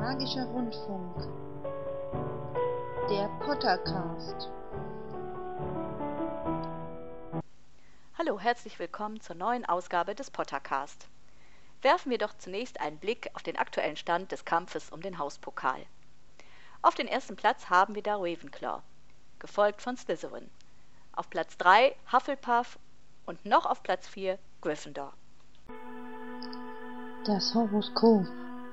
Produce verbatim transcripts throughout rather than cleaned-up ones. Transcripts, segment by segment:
Magischer Rundfunk. Der Pottercast. Hallo, herzlich willkommen zur neuen Ausgabe des Pottercast. Werfen wir doch zunächst einen Blick auf den aktuellen Stand des Kampfes um den Hauspokal. Auf den ersten Platz haben wir da Ravenclaw, gefolgt von Slytherin. Auf Platz drei Hufflepuff und noch auf Platz vier Gryffindor. Das Horoskop.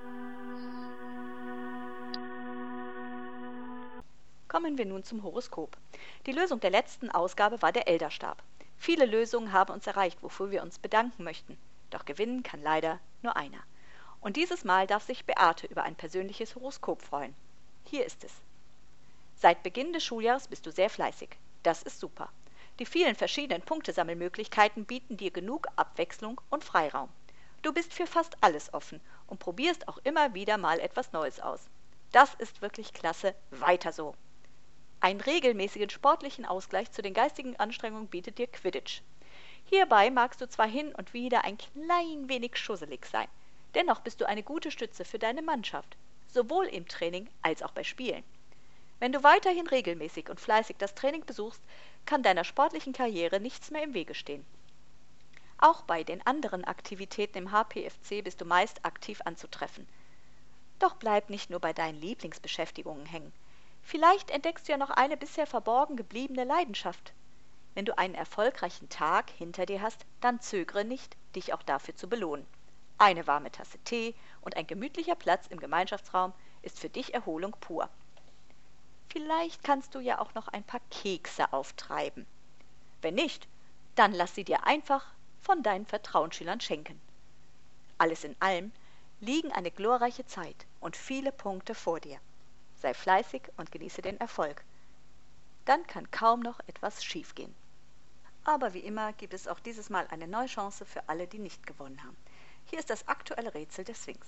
Kommen wir nun zum Horoskop. Die Lösung der letzten Ausgabe war der Elderstab. Viele Lösungen haben uns erreicht, wofür wir uns bedanken möchten. Doch gewinnen kann leider nur einer. Und dieses Mal darf sich Beate über ein persönliches Horoskop freuen. Hier ist es. Seit Beginn des Schuljahres bist du sehr fleißig. Das ist super. Die vielen verschiedenen Punktesammelmöglichkeiten bieten dir genug Abwechslung und Freiraum. Du bist für fast alles offen und probierst auch immer wieder mal etwas Neues aus. Das ist wirklich klasse. Weiter so. Einen regelmäßigen sportlichen Ausgleich zu den geistigen Anstrengungen bietet dir Quidditch. Hierbei magst du zwar hin und wieder ein klein wenig schusselig sein, dennoch bist du eine gute Stütze für deine Mannschaft, sowohl im Training als auch bei Spielen. Wenn du weiterhin regelmäßig und fleißig das Training besuchst, kann deiner sportlichen Karriere nichts mehr im Wege stehen. Auch bei den anderen Aktivitäten im H P F C bist du meist aktiv anzutreffen. Doch bleib nicht nur bei deinen Lieblingsbeschäftigungen hängen. Vielleicht entdeckst du ja noch eine bisher verborgen gebliebene Leidenschaft. Wenn du einen erfolgreichen Tag hinter dir hast, dann zögere nicht, dich auch dafür zu belohnen. Eine warme Tasse Tee und ein gemütlicher Platz im Gemeinschaftsraum ist für dich Erholung pur. Vielleicht kannst du ja auch noch ein paar Kekse auftreiben. Wenn nicht, dann lass sie dir einfach von deinen Vertrauensschülern schenken. Alles in allem liegen eine glorreiche Zeit und viele Punkte vor dir. Sei fleißig und genieße den Erfolg. Dann kann kaum noch etwas schiefgehen. Aber wie immer gibt es auch dieses Mal eine neue Chance für alle, die nicht gewonnen haben. Hier ist das aktuelle Rätsel der Sphinx.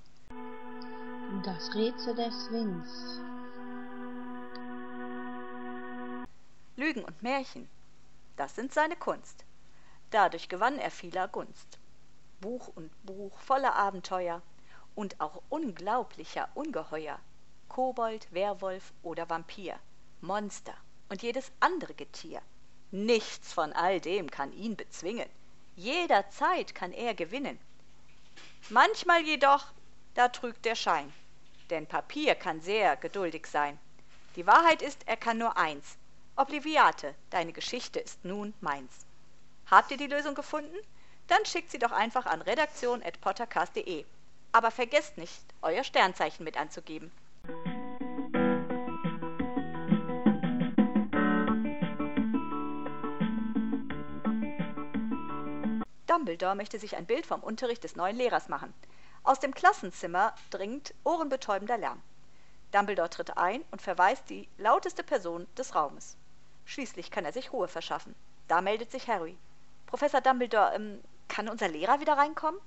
Das Rätsel der Sphinx. Lügen und Märchen, das sind seine Kunst. Dadurch gewann er vieler Gunst. Buch und Buch voller Abenteuer und auch unglaublicher Ungeheuer. Kobold, Werwolf oder Vampir, Monster und jedes andere Getier. Nichts von all dem kann ihn bezwingen. Jederzeit kann er gewinnen. Manchmal jedoch, da trügt der Schein, denn Papier kann sehr geduldig sein. Die Wahrheit ist, er kann nur eins. Obliviate, deine Geschichte ist nun meins. Habt ihr die Lösung gefunden? Dann schickt sie doch einfach an redaktion at pottercast punkt de. Aber vergesst nicht, euer Sternzeichen mit anzugeben. Dumbledore möchte sich ein Bild vom Unterricht des neuen Lehrers machen. Aus dem Klassenzimmer dringt ohrenbetäubender Lärm. Dumbledore tritt ein und verweist die lauteste Person des Raumes. Schließlich kann er sich Ruhe verschaffen. Da meldet sich Harry. Professor Dumbledore, ähm, kann unser Lehrer wieder reinkommen?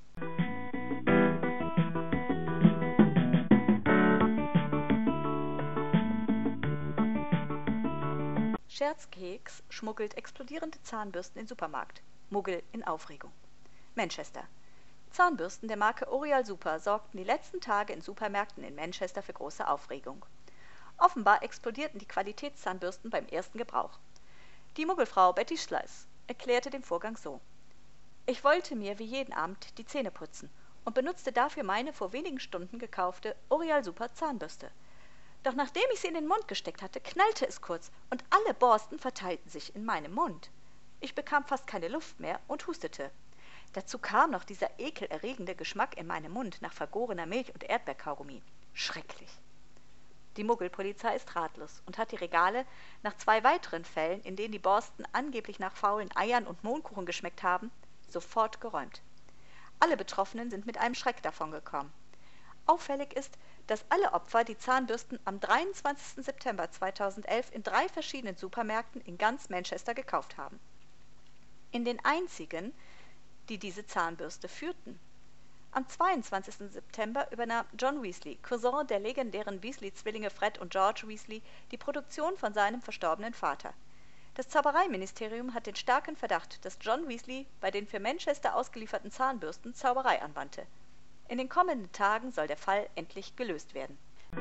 Scherzkeks schmuggelt explodierende Zahnbürsten in Supermarkt. Muggel in Aufregung. Manchester. Zahnbürsten der Marke Orial Super sorgten die letzten Tage in Supermärkten in Manchester für große Aufregung. Offenbar explodierten die Qualitätszahnbürsten beim ersten Gebrauch. Die Muggelfrau Betty Schleiß erklärte den Vorgang so. Ich wollte mir wie jeden Abend die Zähne putzen und benutzte dafür meine vor wenigen Stunden gekaufte Orial Super Zahnbürste. Doch nachdem ich sie in den Mund gesteckt hatte, knallte es kurz und alle Borsten verteilten sich in meinem Mund. Ich bekam fast keine Luft mehr und hustete. Dazu kam noch dieser ekelerregende Geschmack in meinem Mund nach vergorener Milch und Erdbeerkaugummi. Schrecklich. Die Muggelpolizei ist ratlos und hat die Regale nach zwei weiteren Fällen, in denen die Borsten angeblich nach faulen Eiern und Mohnkuchen geschmeckt haben, sofort geräumt. Alle Betroffenen sind mit einem Schreck davongekommen. Auffällig ist, dass alle Opfer die Zahnbürsten am dreiundzwanzigsten September zweitausendelf in drei verschiedenen Supermärkten in ganz Manchester gekauft haben. In den einzigen, die diese Zahnbürste führten. Am zweiundzwanzigsten September übernahm John Weasley, Cousin der legendären Weasley-Zwillinge Fred und George Weasley, die Produktion von seinem verstorbenen Vater. Das Zaubereiministerium hat den starken Verdacht, dass John Weasley bei den für Manchester ausgelieferten Zahnbürsten Zauberei anwandte. In den kommenden Tagen soll der Fall endlich gelöst werden.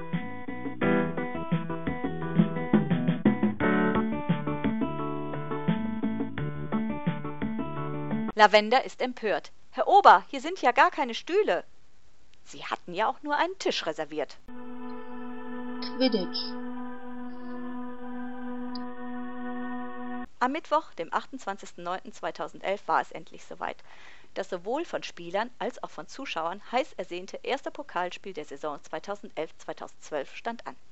Lavender ist empört. »Herr Ober, hier sind ja gar keine Stühle.« Sie hatten ja auch nur einen Tisch reserviert. Quidditch. Am Mittwoch, dem achtundzwanzigsten neunten zweitausendelf, war es endlich soweit. Das sowohl von Spielern als auch von Zuschauern heiß ersehnte erste Pokalspiel der Saison zweitausendelf zweitausendzwölf stand an.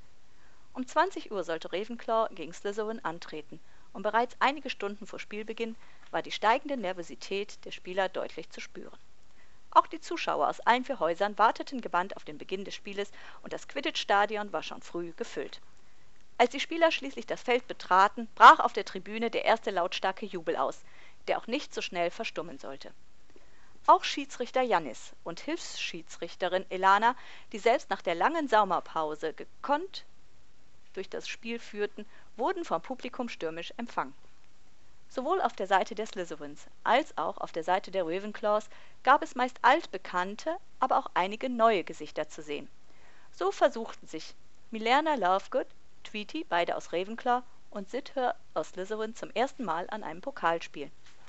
Um zwanzig Uhr sollte Ravenclaw gegen Slytherin antreten und bereits einige Stunden vor Spielbeginn war die steigende Nervosität der Spieler deutlich zu spüren. Auch die Zuschauer aus allen vier Häusern warteten gebannt auf den Beginn des Spieles und das Quidditch-Stadion war schon früh gefüllt. Als die Spieler schließlich das Feld betraten, brach auf der Tribüne der erste lautstarke Jubel aus, der auch nicht so schnell verstummen sollte. Auch Schiedsrichter Jannis und Hilfsschiedsrichterin Elana, die selbst nach der langen Sommerpause gekonnt durch das Spiel führten, wurden vom Publikum stürmisch empfangen. Sowohl auf der Seite der Slytherins als auch auf der Seite der Ravenclaws gab es meist altbekannte, aber auch einige neue Gesichter zu sehen. So versuchten sich Milena Lovegood, Tweety, beide aus Ravenclaw, und Sithir aus Slytherin zum ersten Mal an einem Pokalspiel.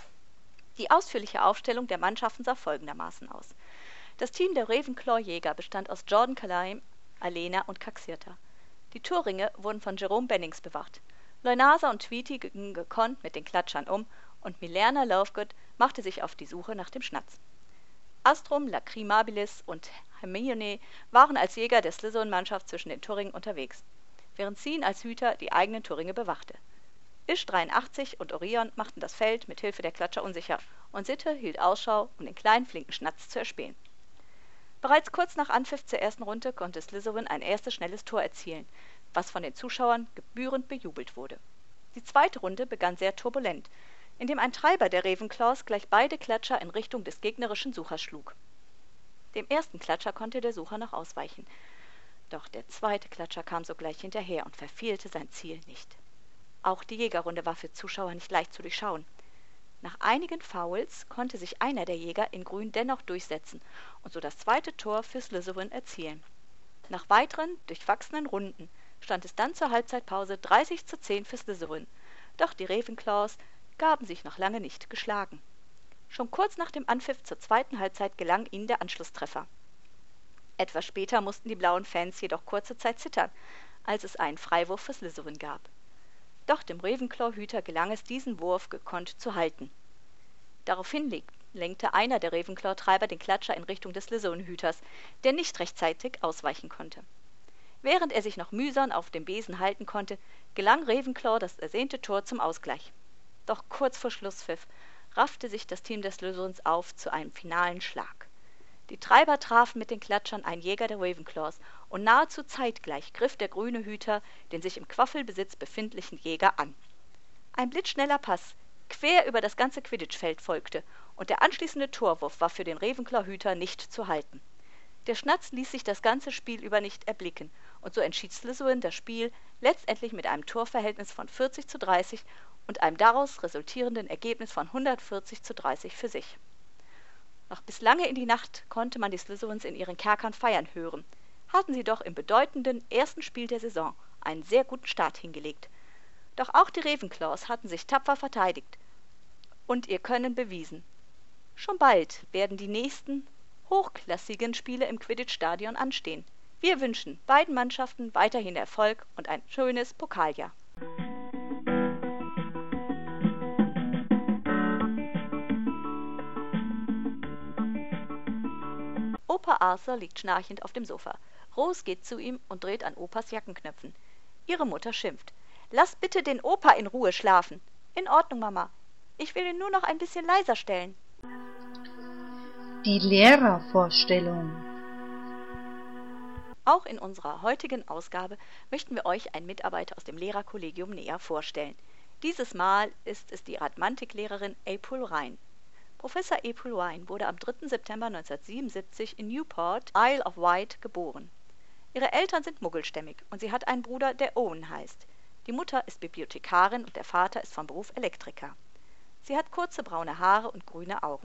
Die ausführliche Aufstellung der Mannschaften sah folgendermaßen aus. Das Team der Ravenclaw-Jäger bestand aus Jordan Kalaim, Alena und Caxirta. Die Torringe wurden von Jerome Bennings bewacht. Leunasa und Tweety gingen gekonnt mit den Klatschern um und Milena Lovegood machte sich auf die Suche nach dem Schnatz. Astrum, Lacrimabilis und Hermione waren als Jäger der Slytherin-Mannschaft zwischen den Torringen unterwegs, während Sean als Hüter die eigenen Torringe bewachte. Isch dreiundachtzig und Orion machten das Feld mit Hilfe der Klatscher unsicher und Sitte hielt Ausschau, um den kleinen flinken Schnatz zu erspähen. Bereits kurz nach Anpfiff zur ersten Runde konnte Slytherin ein erstes schnelles Tor erzielen, was von den Zuschauern gebührend bejubelt wurde. Die zweite Runde begann sehr turbulent, indem ein Treiber der Ravenclaws gleich beide Klatscher in Richtung des gegnerischen Suchers schlug. Dem ersten Klatscher konnte der Sucher noch ausweichen, doch der zweite Klatscher kam sogleich hinterher und verfehlte sein Ziel nicht. Auch die Jägerrunde war für Zuschauer nicht leicht zu durchschauen. Nach einigen Fouls konnte sich einer der Jäger in Grün dennoch durchsetzen und so das zweite Tor für Slytherin erzielen. Nach weiteren, durchwachsenen Runden stand es dann zur Halbzeitpause dreißig zu zehn für Slytherin, doch die Ravenclaws gaben sich noch lange nicht geschlagen. Schon kurz nach dem Anpfiff zur zweiten Halbzeit gelang ihnen der Anschlusstreffer. Etwas später mussten die blauen Fans jedoch kurze Zeit zittern, als es einen Freiwurf für Slytherin gab. Doch dem Ravenclaw-Hüter gelang es, diesen Wurf gekonnt zu halten. Daraufhin lenkte einer der Ravenclaw-Treiber den Klatscher in Richtung des Slytherin-Hüters, der nicht rechtzeitig ausweichen konnte. Während er sich noch mühsam auf dem Besen halten konnte, gelang Ravenclaw das ersehnte Tor zum Ausgleich. Doch kurz vor Schlusspfiff raffte sich das Team des Slytherins auf zu einem finalen Schlag. Die Treiber trafen mit den Klatschern einen Jäger der Ravenclaws und nahezu zeitgleich griff der grüne Hüter den sich im Quaffelbesitz befindlichen Jäger an. Ein blitzschneller Pass quer über das ganze Quidditch-Feld folgte und der anschließende Torwurf war für den Ravenclaw-Hüter nicht zu halten. Der Schnatz ließ sich das ganze Spiel über nicht erblicken und so entschied Slytherin das Spiel letztendlich mit einem Torverhältnis von vierzig zu dreißig und einem daraus resultierenden Ergebnis von hundertvierzig zu dreißig für sich. Noch bis lange in die Nacht konnte man die Slytherins in ihren Kerkern feiern hören, hatten sie doch im bedeutenden ersten Spiel der Saison einen sehr guten Start hingelegt. Doch auch die Ravenclaws hatten sich tapfer verteidigt und ihr Können bewiesen. Schon bald werden die nächsten hochklassigen Spiele im Quidditch-Stadion anstehen. Wir wünschen beiden Mannschaften weiterhin Erfolg und ein schönes Pokaljahr. Opa Arthur liegt schnarchend auf dem Sofa. Rose geht zu ihm und dreht an Opas Jackenknöpfen. Ihre Mutter schimpft. »Lass bitte den Opa in Ruhe schlafen.« »In Ordnung, Mama. Ich will ihn nur noch ein bisschen leiser stellen.« Die Lehrervorstellung. Auch in unserer heutigen Ausgabe möchten wir euch einen Mitarbeiter aus dem Lehrerkollegium näher vorstellen. Dieses Mal ist es die Mathematiklehrerin April Ryan. Professor April Ryan wurde am dritten September neunzehnhundertsiebenundsiebzig in Newport, Isle of Wight, geboren. Ihre Eltern sind muggelstämmig und sie hat einen Bruder, der Owen heißt. Die Mutter ist Bibliothekarin und der Vater ist von Beruf Elektriker. Sie hat kurze braune Haare und grüne Augen.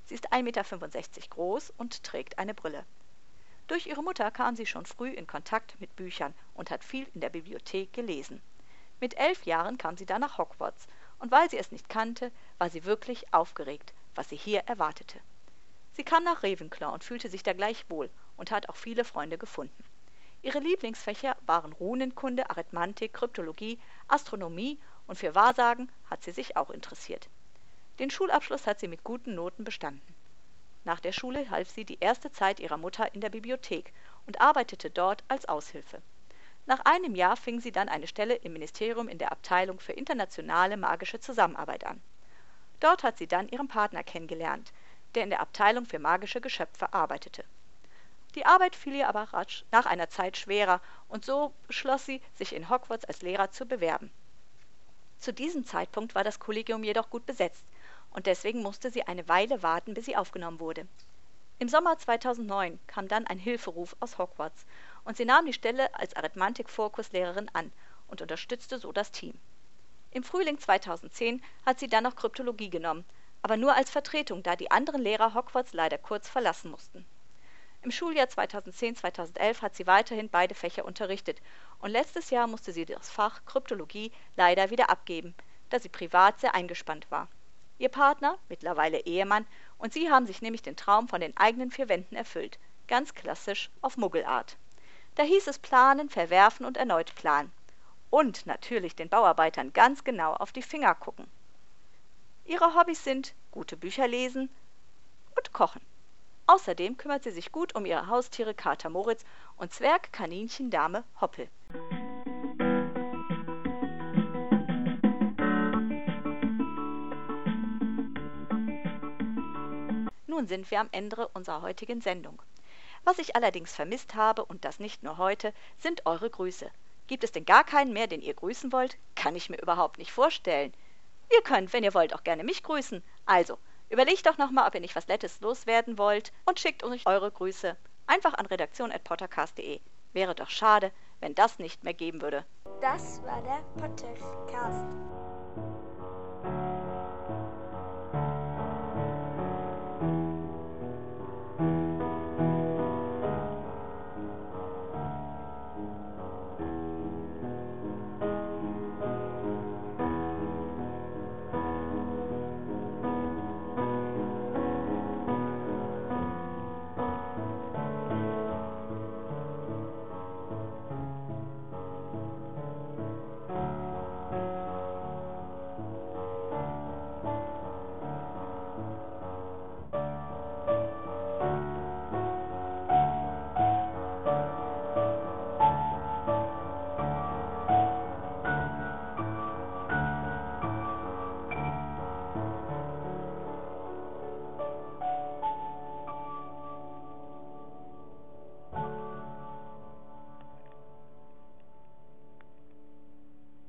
Sie ist ein Meter fünfundsechzig groß und trägt eine Brille. Durch ihre Mutter kam sie schon früh in Kontakt mit Büchern und hat viel in der Bibliothek gelesen. Mit elf Jahren kam sie dann nach Hogwarts, und weil sie es nicht kannte, war sie wirklich aufgeregt, was sie hier erwartete. Sie kam nach Ravenclaw und fühlte sich da gleich wohl und hat auch viele Freunde gefunden. Ihre Lieblingsfächer waren Runenkunde, Arithmetik, Kryptologie, Astronomie und für Wahrsagen hat sie sich auch interessiert. Den Schulabschluss hat sie mit guten Noten bestanden. Nach der Schule half sie die erste Zeit ihrer Mutter in der Bibliothek und arbeitete dort als Aushilfe. Nach einem Jahr fing sie dann eine Stelle im Ministerium in der Abteilung für internationale magische Zusammenarbeit an. Dort hat sie dann ihren Partner kennengelernt, der in der Abteilung für magische Geschöpfe arbeitete. Die Arbeit fiel ihr aber rasch nach einer Zeit schwerer und so beschloss sie, sich in Hogwarts als Lehrer zu bewerben. Zu diesem Zeitpunkt war das Kollegium jedoch gut besetzt und deswegen musste sie eine Weile warten, bis sie aufgenommen wurde. Im Sommer zweitausendneun kam dann ein Hilferuf aus Hogwarts und sie nahm die Stelle als Arithmetik-Vorkurslehrerin an und unterstützte so das Team. Im Frühling zweitausendzehn hat sie dann noch Kryptologie genommen, aber nur als Vertretung, da die anderen Lehrer Hogwarts leider kurz verlassen mussten. Im Schuljahr zweitausendzehn zweitausendelf hat sie weiterhin beide Fächer unterrichtet und letztes Jahr musste sie das Fach Kryptologie leider wieder abgeben, da sie privat sehr eingespannt war. Ihr Partner, mittlerweile Ehemann, und sie haben sich nämlich den Traum von den eigenen vier Wänden erfüllt, ganz klassisch auf Muggelart. Da hieß es planen, verwerfen und erneut planen. Und natürlich den Bauarbeitern ganz genau auf die Finger gucken. Ihre Hobbys sind gute Bücher lesen und kochen. Außerdem kümmert sie sich gut um ihre Haustiere Kater Moritz und Zwergkaninchen Dame Hoppel. Nun sind wir am Ende unserer heutigen Sendung. Was ich allerdings vermisst habe, und das nicht nur heute, sind eure Grüße. Gibt es denn gar keinen mehr, den ihr grüßen wollt? Kann ich mir überhaupt nicht vorstellen. Ihr könnt, wenn ihr wollt, auch gerne mich grüßen. Also, überlegt doch nochmal, ob ihr nicht was Nettes loswerden wollt und schickt uns eure Grüße einfach an redaktion at pottercast punkt de. Wäre doch schade, wenn das nicht mehr geben würde. Das war der Pottercast.